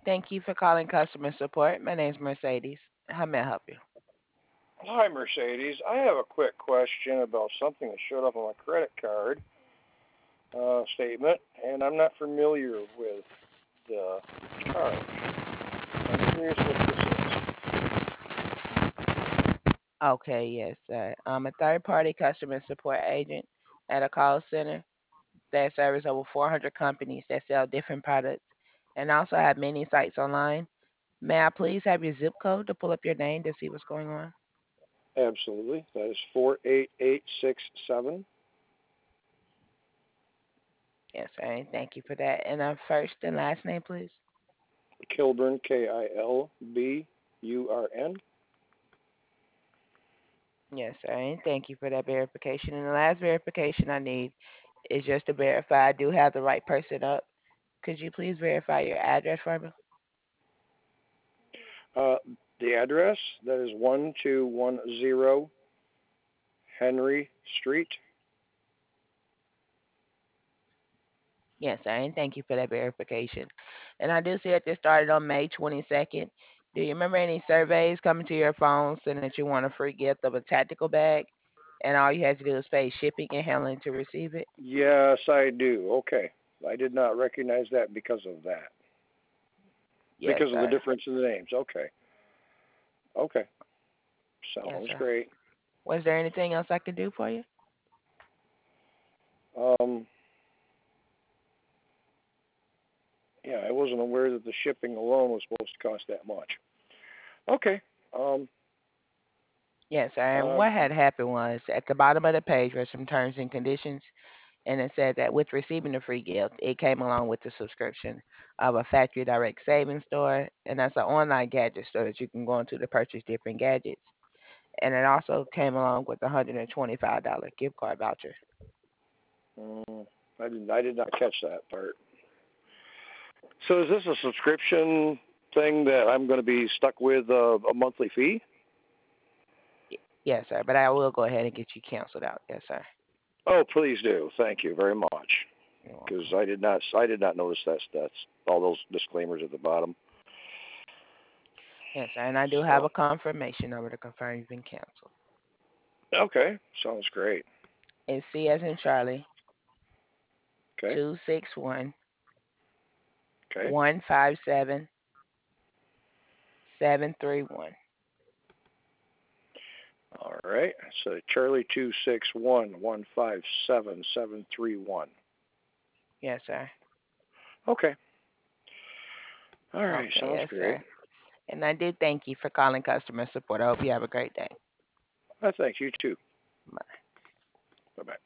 Thank you for calling customer support. My name's Mercedes. How may I help you? Hi, Mercedes. I have a quick question about something that showed up on my credit card statement, and I'm not familiar with the charge. I'm curious what this is. Okay, yes, sir. I'm a third-party customer support agent at a call center that serves over 400 companies that sell different products and also have many sites online. May I please have your zip code to pull up your name to see what's going on? Absolutely. That is 48867. Yes, sir. And thank you for that. And first and last name, please. Kilburn, Kilburnn. Yes, sir. And thank you for that verification. And the last verification I need is just to verify I do have the right person up. Could you please verify your address for me? Uh, the address, that is 1210 Henry Street. Yes, sir. And thank you for that verification. And I do see that this started on May 22nd. Do you remember any surveys coming to your phone saying that you want a free gift of a tactical bag? And all you had to do is pay shipping and handling to receive it? Yes, I do. Okay. I did not recognize that because of that. Yes, Because of the sir. difference in the names. Okay. Okay. Yes, Sounds sir. great. Was there anything else I could do for you? Um, yeah, I wasn't aware that the shipping alone was supposed to cost that much. Okay. Um, Yes, sir. And uh, what had happened was at the bottom of the page were some terms and conditions, and it said that with receiving the free gift, it came along with the subscription of a factory direct savings store, and that's an online gadget store that you can go into to purchase different gadgets. And it also came along with a $125 gift card voucher. mm, I did not catch that part. So is this a subscription thing that I'm going to be stuck with a monthly fee? Yes, sir. But I will go ahead and get you canceled out. Yes, sir. Oh, please do. Thank you very much. You're Because welcome. I did not notice that's all those disclaimers at the bottom. Yes, sir. And I do have So a confirmation number to confirm you've been canceled. okay, sounds great. It's C as in Charlie, Okay, 261 okay. 157 731. All right. So Charlie 261 157 731. Yes, sir. Okay. All right. Okay, Sounds yes, great. sir. And I do thank you for calling customer support. I hope you have a great day. I thank you too. Bye. Bye bye.